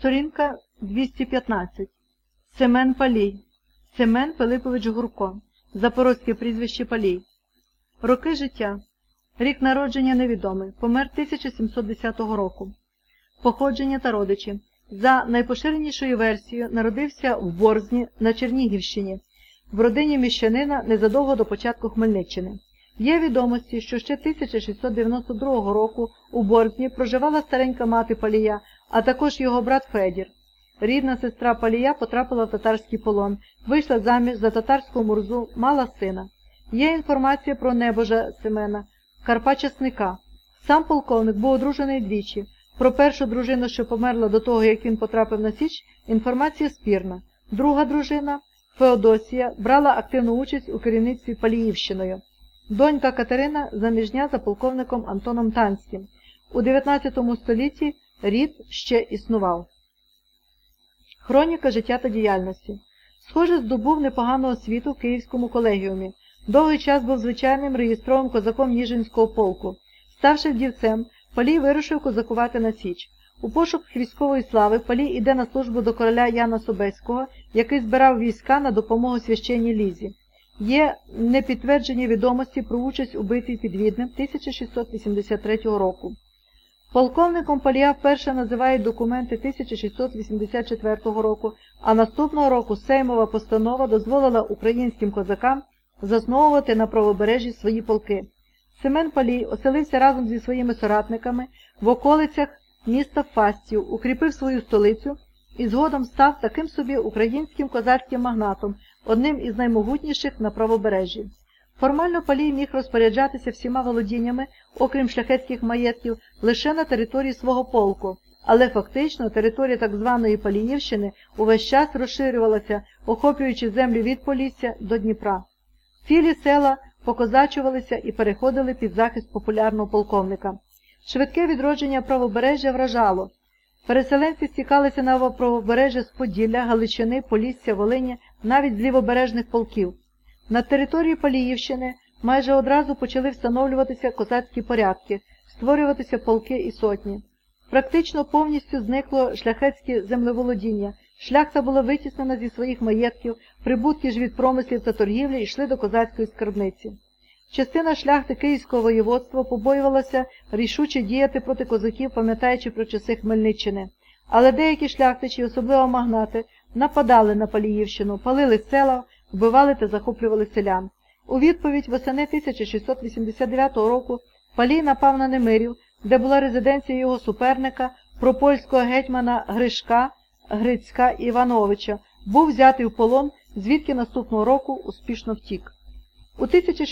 Сторінка 215. Семен Палій. Семен Пилипович Гурко. Запорозьке прізвище Палій. Роки життя. Рік народження невідомий. Помер 1710 року. Походження та родичі. За найпоширенішою версією, народився в Борзні на Чернігівщині, в родині міщанина незадовго до початку Хмельниччини. Є відомості, що ще 1692 року у Борзні проживала старенька мати Палія, а також його брат Федір. Рідна сестра Палія потрапила в татарський полон, вийшла заміж за татарську мурзу, мала сина. Є інформація про небожа Семена, Карпа Часника. Сам полковник був одружений двічі. Про першу дружину, що померла до того, як він потрапив на Січ, інформація спірна. Друга дружина, Феодосія, брала активну участь у керівництві Паліївщиною. Донька Катерина заміжня за полковником Антоном Танським. У 19 столітті рід ще існував. Хроніка життя та діяльності. Схоже, здобув непогану освіту в Київському колегіумі. Довгий час був звичайним реєстровим козаком Ніжинського полку. Ставши вдівцем, Палій вирушив козакувати на Січ. У пошуках військової слави Палій іде на службу до короля Яна Собеського, який збирав війська на допомогу священній Лізі. Є непідтверджені відомості про участь у битві під Віднем 1683 року. Полковником Палія вперше називають документи 1684 року, а наступного року Сеймова постанова дозволила українським козакам засновувати на правобережжі свої полки. Семен Палій оселився разом зі своїми соратниками в околицях міста Фастів, укріпив свою столицю і згодом став таким собі українським козацьким магнатом, одним із наймогутніших на правобережжі. Формально Палій міг розпоряджатися всіма володіннями, окрім шляхетських маєтків, лише на території свого полку, але фактично територія так званої Паліївщини увесь час розширювалася, охоплюючи землю від Полісся до Дніпра. Цілі села покозачувалися і переходили під захист популярного полковника. Швидке відродження правобережжя вражало. Переселенці стікалися на правобережжя з Поділля, Галичини, Полісся, Волині, навіть з лівобережних полків. На території Паліївщини майже одразу почали встановлюватися козацькі порядки, створюватися полки і сотні. Практично повністю зникло шляхетське землеволодіння, шляхта була витіснена зі своїх маєтків, прибутки ж від промислів та торгівлі йшли до козацької скарбниці. Частина шляхти Київського воєводства побоювалася рішуче діяти проти козаків, пам'ятаючи про часи Хмельниччини. Але деякі шляхтичі, особливо магнати, нападали на Паліївщину, палили села, вбивали та захоплювали селян. У відповідь восени 1689 року Палій напав на Немирів, де була резиденція його суперника, пропольського гетьмана Грицька Івановича, був взятий у полон, звідки наступного року успішно втік. У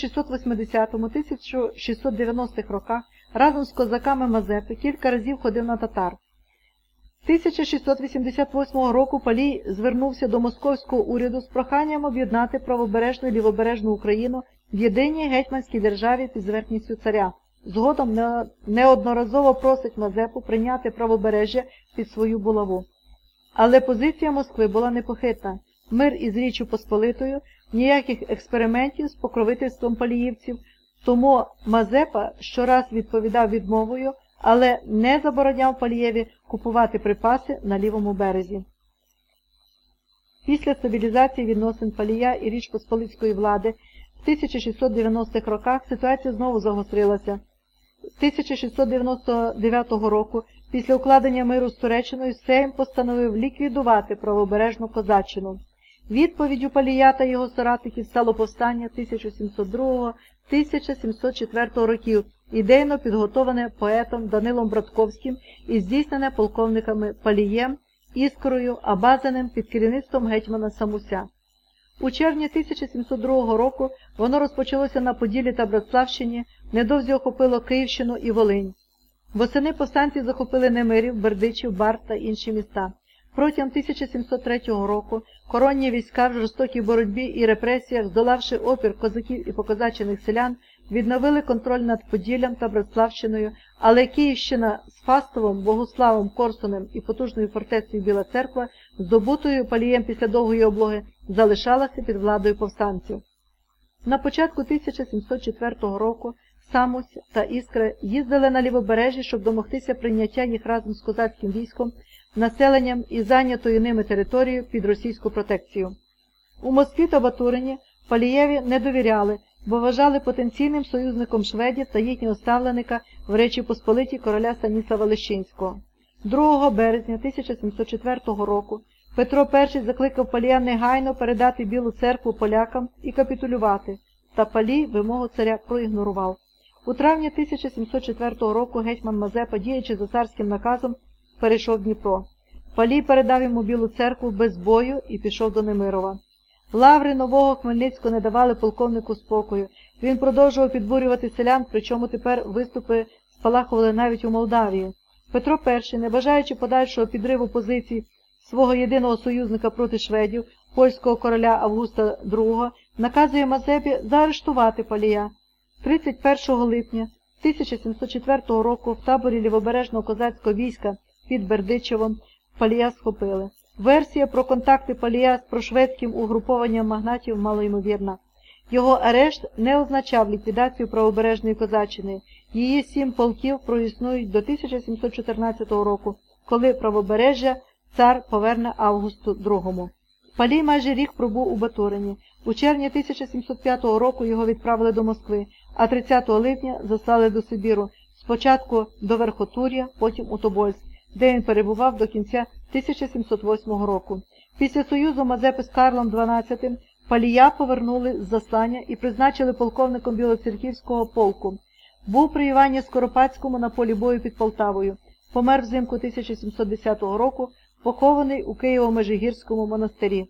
1680-1690 роках разом з козаками Мазепи кілька разів ходив на татар. З 1688 року Палій звернувся до московського уряду з проханням об'єднати правобережну і лівобережну Україну в єдиній гетьманській державі під зверхністю царя. Згодом неодноразово просить Мазепу прийняти правобережжя під свою булаву. Але позиція Москви була непохитна. Мир із Річчю Посполитою, ніяких експериментів з покровительством паліївців, тому Мазепа щораз відповідав відмовою, але не забороняв Палієві купувати припаси на лівому березі. Після стабілізації відносин Палія і Річ Посполицької влади в 1690-х роках ситуація знову загострилася. З 1699 року, після укладення миру з Туреччиною, Сейм постановив ліквідувати правобережну козаччину. Відповіддю Палія та його соратників стало повстання 1702-1704 років, ідейно підготовлене поетом Данилом Братковським і здійснене полковниками Палієм, Іскрою, Абазаним під керівництвом гетьмана Самуся. У червні 1702 року воно розпочалося на Поділлі та Братславщині, недовзі охопило Київщину і Волинь. Восени повстанці захопили Немирів, Бердичів, Бар та інші міста. Протягом 1703 року коронні війська в жорстокій боротьбі і репресіях, здолавши опір козаків і покозачених селян, відновили контроль над Поділлям та Братславщиною, але Київщина з Фастовом, Богуславом, Корсунем і потужною фортецею Біла Церква, здобутою Палієм після довгої облоги, залишалася під владою повстанців. На початку 1704 року Самусь та Іскра їздили на лівобережжі, щоб домогтися прийняття їх разом з козацьким військом, населенням і зайнятою ними територією під російську протекцію. У Москві та Батурині Палієві не довіряли, бо вважали потенційним союзником шведів та їхнього ставленика в Речі Посполитій короля Станіслава Лещинського. 2 березня 1704 року Петро І закликав Палія негайно передати Білу церкву полякам і капітулювати, та Палій вимогу царя проігнорував. У травні 1704 року гетьман Мазепа, діючи за царським наказом, перейшов Дніпро. Палій передав йому Білу церкву без бою і пішов до Немирова. Лаври нового Хмельницького не давали полковнику спокою. Він продовжував підбурювати селян, причому тепер виступи спалахували навіть у Молдавії. Петро І, не бажаючи подальшого підриву позицій свого єдиного союзника проти шведів, польського короля Августа II, наказує Мазепі заарештувати Палія. 31 липня 1704 року в таборі лівобережного козацького війська під Бердичевом Палія схопили. Версія про контакти Палія з прошведським угрупованням магнатів малоймовірна. Його арешт не означав ліквідацію правобережної козаччини. Її 7 полків проіснують до 1714 року, коли правобережжя цар поверне Августу II. Палій майже рік пробув у Батурині. У червні 1705 року його відправили до Москви, а 30 липня заслали до Сибіру, спочатку до Верхотур'я, потім у Тобольськ, де він перебував до кінця 1708 року. Після союзу Мазепи з Карлом XII Палія повернули з заслання і призначили полковником Білоцерківського полку. Був при Івані Скоропадському на полі бою під Полтавою. Помер взимку 1710 року, похований у Києво-Межигірському монастирі.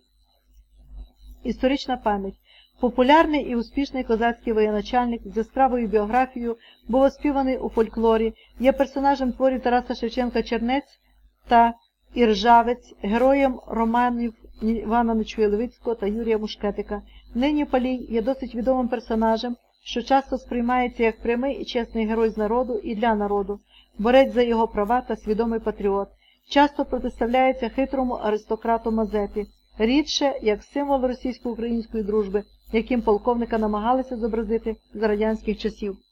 Історична пам'ять. Популярний і успішний козацький воєначальник з яскравою біографією був оспіваний у фольклорі, є персонажем творів Тараса Шевченка Чернець та Іржавець, героєм романів Івана Нечуя-Левицького та Юрія Мушкетика. Нині Палій є досить відомим персонажем, що часто сприймається як прямий і чесний герой з народу і для народу, борець за його права та свідомий патріот. Часто протиставляється хитрому аристократу Мазепі, рідше як символ російсько-української дружби, яким полковника намагалися зобразити з радянських часів.